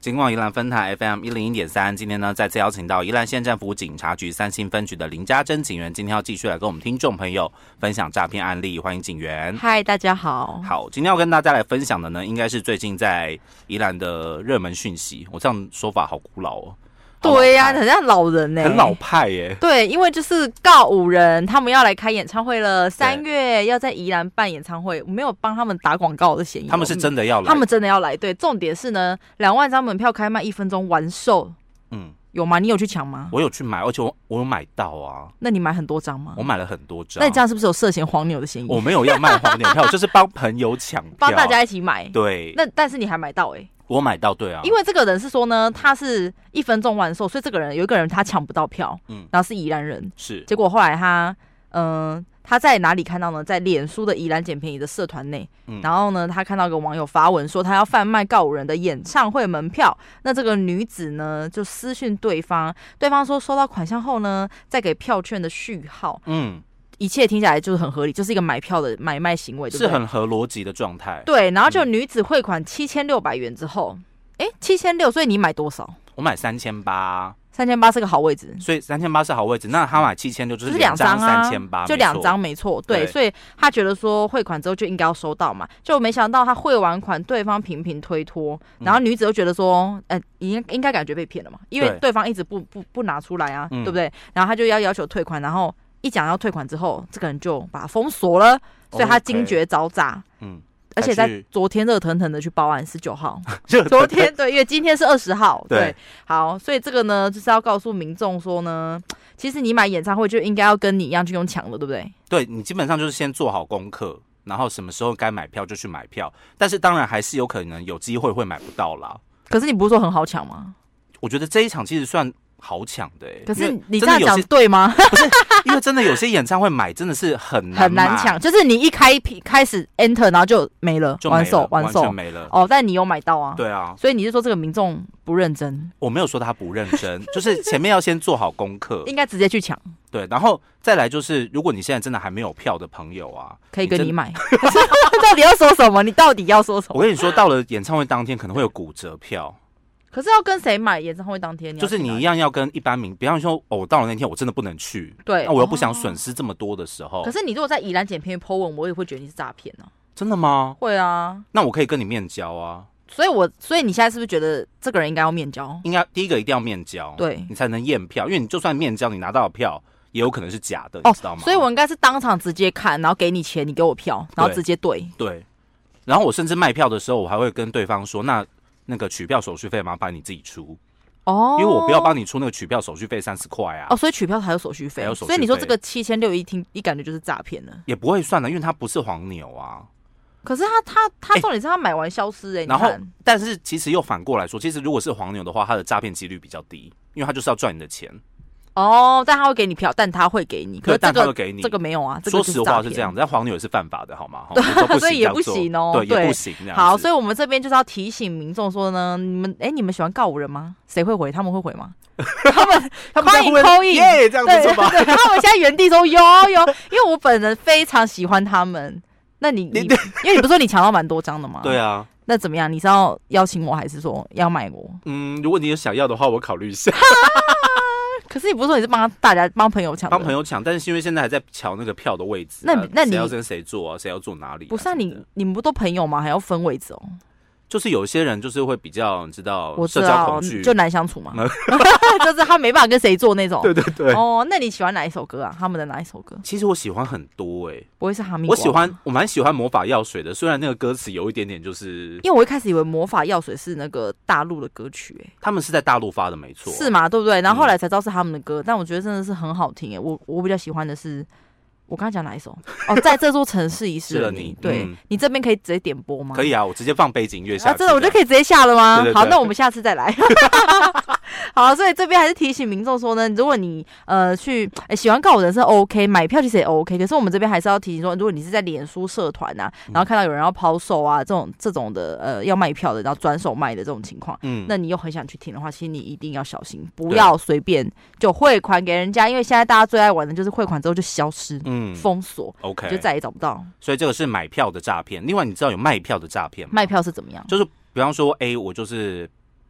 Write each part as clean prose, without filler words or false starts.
金广宜兰分台 FM101.3，今天呢再次邀请到宜兰县政府警察局3星分局的林家珍警员，今天要继续来跟我们听众朋友分享诈骗案例，欢迎警员。 嗨，大家好。 好，今天要跟大家来分享的呢，应该是最近在宜兰的热门讯息。我这样说法好古老哦。 对呀、很像老人很老派耶。 对，因为就是告五人，他们要来开演唱会了，3月要在宜兰办演唱会，我没有帮他们打广告的嫌疑。 他们是真的要来， 他们真的要来。对，重点是呢，2万张门票开卖1分钟完售。有吗？你有去抢吗？ 我有去买，而且我有买到啊。 那你买很多张吗？ 我买了很多张。 那你这样是不是有涉嫌黄牛的嫌疑？ 我没有要卖黄牛票，我就是帮朋友抢票， 帮大家一起买。 对。 但是你还买到我买到，对啊。 因为这个人是说呢，他是1分钟完售，所以这个人有一个人他抢不到票，然后是宜兰人， 是。 结果后来他在哪里看到呢？在脸书的宜兰捡便宜的社团内，然后呢，他看到一个网友发文说他要贩卖告五人的演唱会门票。那这个女子呢就私讯对方，对方说收到款项后呢，再给票券的序号。一切听起来就是很合理，就是一个买票的买卖行为，对不对？ 是很合逻辑的状态。 对，然后就女子汇款7600元之后，7600，所以你买多少？ 我买3800。 3800是个好位置， 所以3800是好位置。那他买7600就是2张3800， 就2张没错。对，所以他觉得说汇款之后就应该要收到嘛，就没想到他汇完款，对方频频推脱，然后女子又觉得说，应该感觉被骗了嘛，因为对方一直不拿出来啊，对不对？然后他就要求退款，然后一讲要退款之后，这个人就把他封锁了，所以他惊觉招诈。而且在昨天热腾腾的去报案，19号，昨天对，因为今天是20号，对，好，所以这个呢就是要告诉民众说呢，其实你买演唱会就应该要跟你一样去用抢的，对不对？ 对，你基本上就是先做好功课，然后什么时候该买票就去买票，但是当然还是有可能有机会会买不到啦。 可是你不是说很好抢吗？ 我觉得这一场其实算好抢的可是你这样讲对吗？ 不是，因为真的有些演唱会买真的是很难抢，就是你一开始 enter 然后就没了，完售完全没了。 但你有买到啊？ 对啊， 所以你是说这个民众不认真？ 我没有说他不认真，就是前面要先做好功课， 应该直接去抢。 对，然后再来就是，如果你现在真的还没有票的朋友啊， 可以跟你买。到底要说什么？你到底要说什么？ 我跟你说，到了演唱会当天可能会有骨折票。 可是要跟谁买演唱会当天？ 就是你一样要跟一般民，比方说，我到了那天我真的不能去， 对， 那我又不想损失这么多的时候。 可是你如果在宜兰捡便宜 po 文，我也会觉得你是诈骗啊。 真的吗？ 会啊。 那我可以跟你面交啊。 所以你现在是不是觉得这个人应该要面交？ 应该第一个一定要面交，对，你才能验票，因为你就算面交，你拿到的票也有可能是假的，你知道吗？ 所以我应该是当场直接看，然后给你钱，你给我票，然后直接对。 对。然后我甚至卖票的时候，我还会跟对方说，那个取票手续费麻烦你自己出因为我不要帮你出那个取票手续费30块啊。 所以取票还有手续费，所以你说这个7600一感觉就是诈骗了， 也不会算了，因为他不是黄牛啊。 可是他重点是他买完消失然后但是其实又反过来说，其实如果是黄牛的话，他的诈骗几率比较低，因为他就是要赚你的钱。 但他会给你票，但他会给你，可是但他会给你这个没有啊。 说实话是这样子，但黄牛也是犯法的，好吗？ 所以也不行哦。 对，也不行。 好，所以我们这边就是要提醒民众说呢，你们喜欢告五人吗？谁会回？他们会回吗？他们欢迎call in， 这样子说吧。 对，他们现在原地说有，因为我本人非常喜欢他们。那你因为你不是说你抢到蛮多张的吗？ 对啊。 那怎么样？你是要邀请我，还是说要买我？ 如果你有想要的话，我考虑一下。 可是你不是说你是帮朋友抢？ 帮朋友抢，但是因为现在还在瞧那个票的位置、 那你谁要跟谁坐啊？谁要坐哪里、 不是啊，你们不都朋友吗？还要分位置哦？ 就是有些人就是会比较，你知道， 我知道社交恐惧， 就难相处嘛。就是他没办法跟谁做那种。 对对对。 那你喜欢哪一首歌啊？他们的哪一首歌？ 其实我喜欢很多不会是哈密瓜？ 我蛮喜欢魔法药水的，虽然那个歌词有一点点就是， 因为我一开始以为魔法药水是那个大陆的歌曲他们是在大陆发的，没错， 是吗？对不对？然后后来才知道是他们的歌，但我觉得真的是很好听我比较喜欢的是。我刚才讲哪一首？在这座城市遗失了你。对，你这边可以直接点播吗？ 可以啊，我直接放背景乐下去。 真的，我就可以直接下了吗？ 对对对。 好，那我们下次再来。好，所以这边还是提醒民众说呢，如果你去喜欢告五人是 OK， 买票其实也 OK， 可是我们这边还是要提醒说，如果你是在脸书社团啊，然后看到有人要抛售啊这种的要卖票的，然后转手卖的这种情况，那你又很想去听的话，其实你一定要小心，不要随便就汇款给人家，因为现在大家最爱玩的就是汇款之后就消失，封锁 ，OK， 就再也找不到。 所以这个是买票的诈骗。另外，你知道有卖票的诈骗吗？ 卖票是怎么样？ 就是比方说，我就是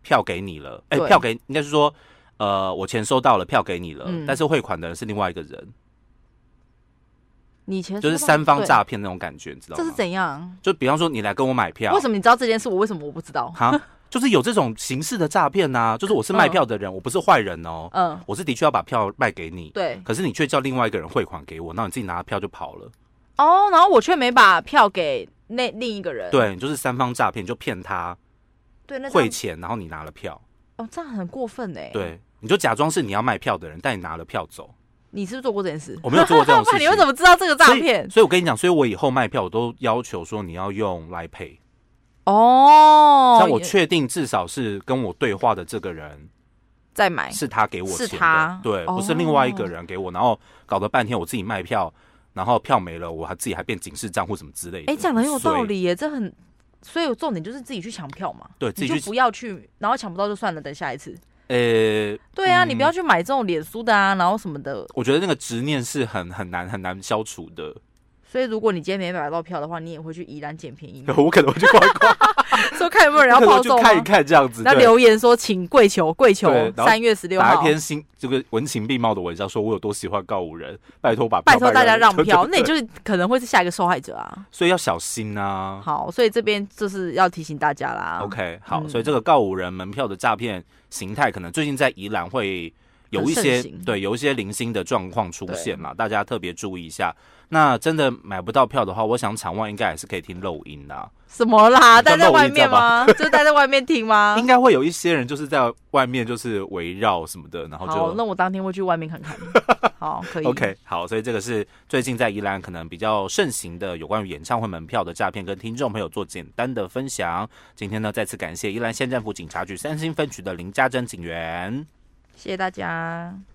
票给你了， 对票给应该是说，我钱收到了，票给你了，但是汇款的人是另外一个人， 你钱就是三方诈骗那种感觉，你知道吗？ 这是怎样？ 就比方说你来跟我买票， 为什么你知道这件事？为什么我不知道？ 哈，就是有这种形式的诈骗呐，就是我是卖票的人，我不是坏人哦，我是的确要把票卖给你， 对， 可是你却叫另外一个人汇款给我，那你自己拿票就跑了， 哦，然后我却没把票给另一个人， 对，就是三方诈骗，就骗他， 对，那汇钱，然后你拿了票， 哦，这样很过分哎， 对，你就假装是你要卖票的人，但你拿了票走。 你是不是做过这件事？ 我没有做过这种事情。 你为什么知道这个诈骗？ 所以我跟你讲，所以我以后卖票我都要求说你要用来Pay。 哦， 像我确定至少是跟我对话的这个人再买， 是他给我钱的， 是他对，不是另外一个人给我，然后搞得半天我自己卖票，然后票没了，我自己还变警示账户什么之类的。 讲得很有道理耶，这很，所以重点就是自己去抢票嘛， 对，自己去你就不要去，然后抢不到就算了，等下一次。 对啊，你不要去买这种脸书的啊，然后什么的。 我觉得那个执念是很难消除的。 所以如果你今天没买到票的话，你也会去宜兰捡便宜。 我可能会去逛一逛， 说看有没有人要抛售吗？ 去看一看这样子。 那留言说请跪求3月16号打一篇这个文情并茂的文章，说我有多喜欢告五人，拜托大家让票，那你就是可能会是下一个受害者啊。 所以要小心啊。 好，所以这边就是要提醒大家啦。 OK， 好，所以这个告五人门票的诈骗形态，可能最近在宜兰会有一些零星的状况出现啦，大家特别注意一下。那真的买不到票的话，我想场外应该还是可以听漏音啦。 什么啦？待在外面吗？就待在外面听吗？ 应该会有一些人就是在外面就是围绕什么的，然后就好，那我当天会去外面看看。好，可以。 OK， 好，所以这个是最近在宜兰可能比较盛行的有关于演唱会门票的诈骗，跟听众朋友做简单的分享。今天呢，再次感谢宜兰县政府警察局3星分局的林家珍警员， 谢谢大家。